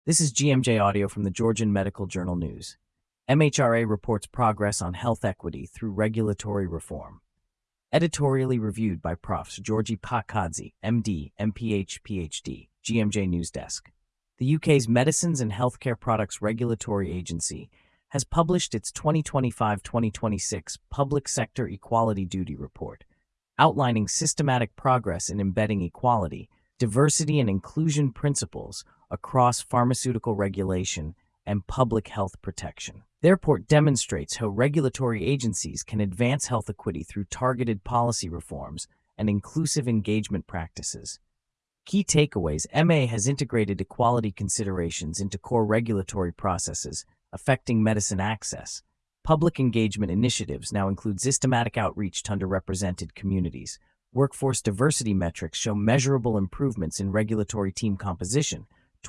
This is GMJ Audio from the Georgian Medical Journal News. MHRA reports progress on health equity through regulatory reform. Editorially reviewed by Profs. Georgi Pakadze, MD, MPH, PhD, GMJ News Desk. The UK's Medicines and Healthcare Products Regulatory Agency has published its 2025-2026 Public Sector Equality Duty Report, outlining systematic progress in embedding equality, diversity and inclusion principles across pharmaceutical regulation and public health protection. The report demonstrates how regulatory agencies can advance health equity through targeted policy reforms and inclusive engagement practices. Key takeaways: MA has integrated equality considerations into core regulatory processes affecting medicine access. Public engagement initiatives now include systematic outreach to underrepresented communities. Workforce diversity metrics show measurable improvements in regulatory team composition.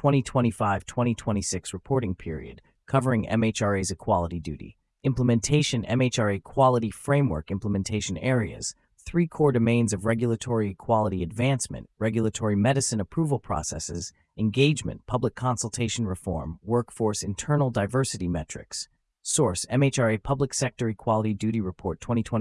2025-2026 reporting period, covering MHRA's equality duty. Implementation: MHRA Quality Framework implementation areas. 3 core domains of regulatory equality advancement: regulatory medicine approval processes, engagement, public consultation reform, workforce internal diversity metrics. Source: MHRA Public Sector Equality Duty Report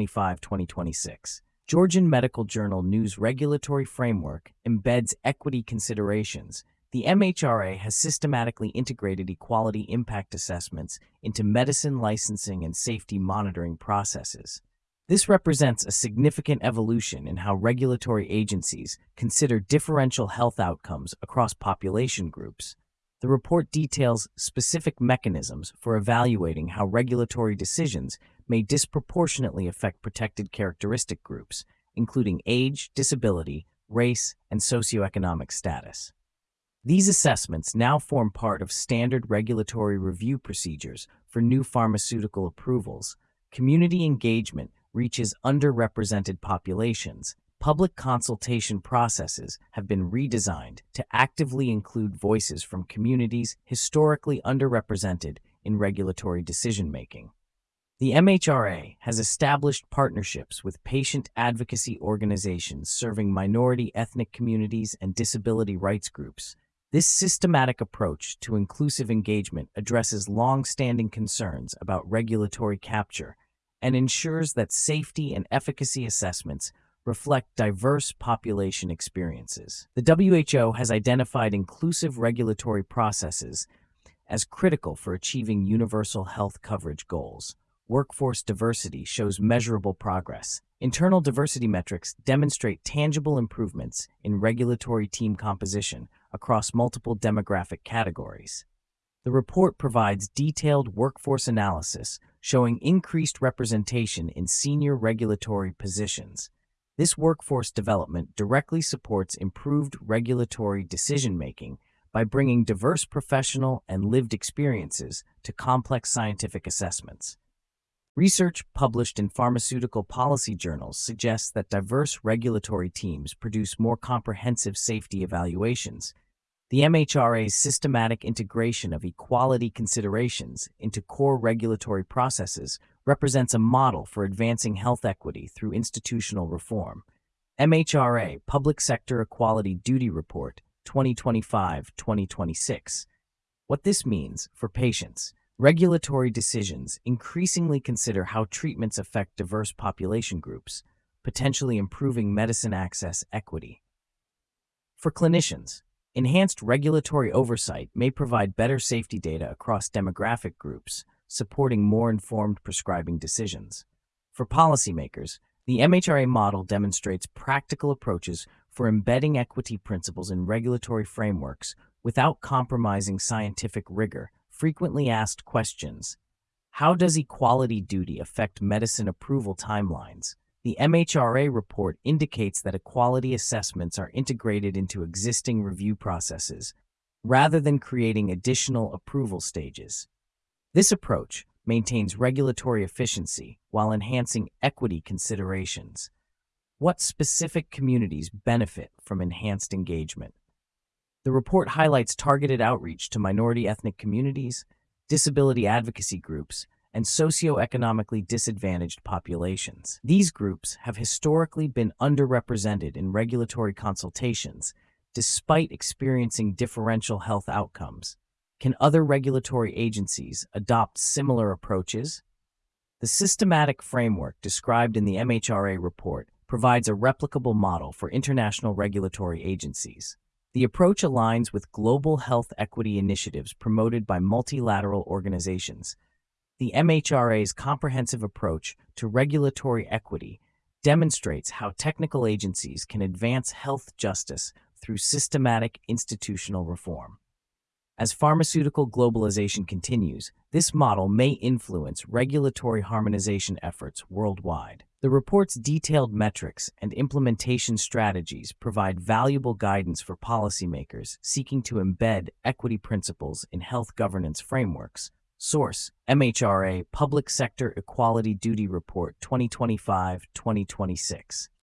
2025-2026. Georgian Medical Journal News. Regulatory framework embeds equity considerations. The MHRA has systematically integrated equality impact assessments into medicine licensing and safety monitoring processes. This represents a significant evolution in how regulatory agencies consider differential health outcomes across population groups. The report details specific mechanisms for evaluating how regulatory decisions may disproportionately affect protected characteristic groups, including age, disability, race, and socioeconomic status. These assessments now form part of standard regulatory review procedures for new pharmaceutical approvals. Community engagement reaches underrepresented populations. Public consultation processes have been redesigned to actively include voices from communities historically underrepresented in regulatory decision-making. The MHRA has established partnerships with patient advocacy organizations serving minority ethnic communities and disability rights groups. This systematic approach to inclusive engagement addresses long-standing concerns about regulatory capture and ensures that safety and efficacy assessments reflect diverse population experiences. The WHO has identified inclusive regulatory processes as critical for achieving universal health coverage goals. Workforce diversity shows measurable progress. Internal diversity metrics demonstrate tangible improvements in regulatory team composition across multiple demographic categories. The report provides detailed workforce analysis showing increased representation in senior regulatory positions. This workforce development directly supports improved regulatory decision-making by bringing diverse professional and lived experiences to complex scientific assessments. Research published in pharmaceutical policy journals suggests that diverse regulatory teams produce more comprehensive safety evaluations. The MHRA's systematic integration of equality considerations into core regulatory processes represents a model for advancing health equity through institutional reform. MHRA Public Sector Equality Duty Report 2025-2026. What this means for patients. Regulatory decisions increasingly consider how treatments affect diverse population groups, potentially improving medicine access equity. For clinicians, enhanced regulatory oversight may provide better safety data across demographic groups, supporting more informed prescribing decisions. For policymakers, the MHRA model demonstrates practical approaches for embedding equity principles in regulatory frameworks without compromising scientific rigor. Frequently asked questions: how does equality duty affect medicine approval timelines? The MHRA report indicates that equality assessments are integrated into existing review processes, rather than creating additional approval stages. This approach maintains regulatory efficiency while enhancing equity considerations. What specific communities benefit from enhanced engagement? The report highlights targeted outreach to minority ethnic communities, disability advocacy groups, and socioeconomically disadvantaged populations. These groups have historically been underrepresented in regulatory consultations, despite experiencing differential health outcomes. Can other regulatory agencies adopt similar approaches? The systematic framework described in the MHRA report provides a replicable model for international regulatory agencies. The approach aligns with global health equity initiatives promoted by multilateral organizations. The MHRA's comprehensive approach to regulatory equity demonstrates how technical agencies can advance health justice through systematic institutional reform. As pharmaceutical globalization continues, this model may influence regulatory harmonization efforts worldwide. The report's detailed metrics and implementation strategies provide valuable guidance for policymakers seeking to embed equity principles in health governance frameworks. Source: MHRA Public Sector Equality Duty Report 2025-2026.